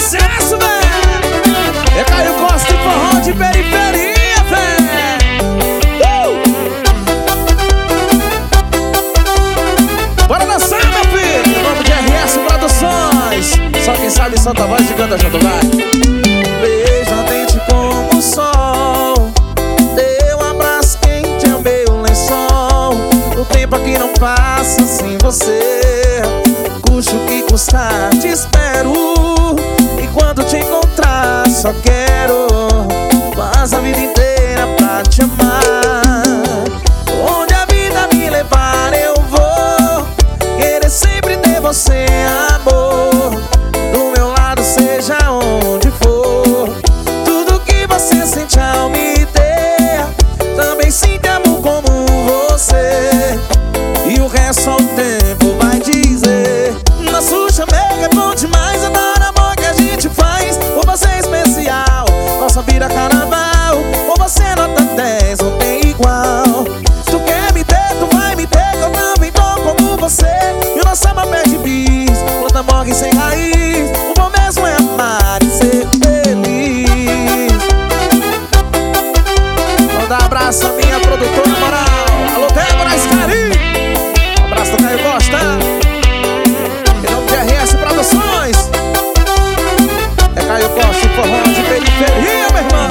sucesso, velho. É Caio Costa e forró de periferia, velho. Bora dançar, meu filho. Em nome de RS Produções. Só quem sabe solta a voz e canta junto, vai. Beijo ardente como o sol, dê um abraço quente é o meu lençol. O tempo aqui não passa sem você, custe o que custar, te espero. E quando te encontrar só quero quase a vida inteira pra te amar. Onde a vida me levar eu vou querer sempre ter você, amor. Do meu lado seja onde for, tudo que você sente ao me ter, também sinto amor como você. E o resto só o tempo vai dizer. Nosso chamego é bom demais, adoro amor que a gente faz. Por você é especial, nossa vida é carnaval. Por você nota 10, não tem igual. Tu quer me ter, tu vai me ter, que eu também tô como você. E o nosso amor perde bis, planta morre sem raiz. O bom mesmo é amar e ser feliz. Manda um abraço a minha produtora moral, alô Débora Escari. Um abraço do Caio Costa. Em nome de RS Produções. É Caio Costa e forró de periferia, meu irmão.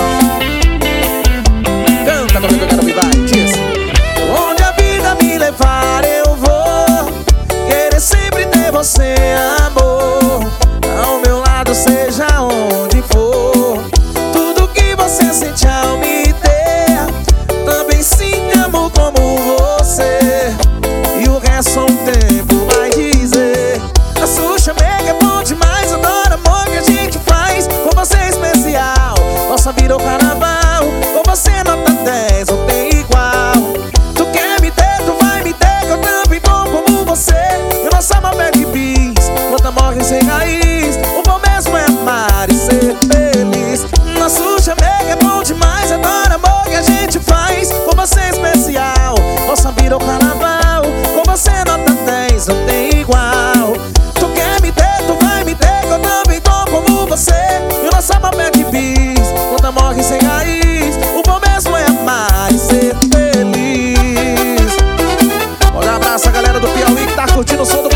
Canta comigo, eu quero me vai, diz. Onde a vida me levar eu vou querer sempre ter você, amor. Ao meu lado seja onde for, tudo que você sente ao me ter, também sinto amor como você. E o resto só o tempo vai dizer. A sua chamega é bom demais, adoro amor que a gente faz. Com você é especial, nossa vida é o carnaval. Com você nota 10, não tem igual. Tu quer me ter, tu vai me ter, que eu também tô como você. E o nosso amor perde bis, planta morre sem raiz. O bom mesmo é amar e ser feliz. Nosso chamego é bom demais, adoro amor que a gente faz. Com você é especial, nossa vida é o carnaval. Com você nota 10, não tem igual. Tu quer me ter, tu vai me ter, que eu também tô como você. E o nosso amor perde bis, planta morre sem raiz. O bom mesmo é amar e ser feliz. Um abraço a galera do Piauí que tá curtindo o som do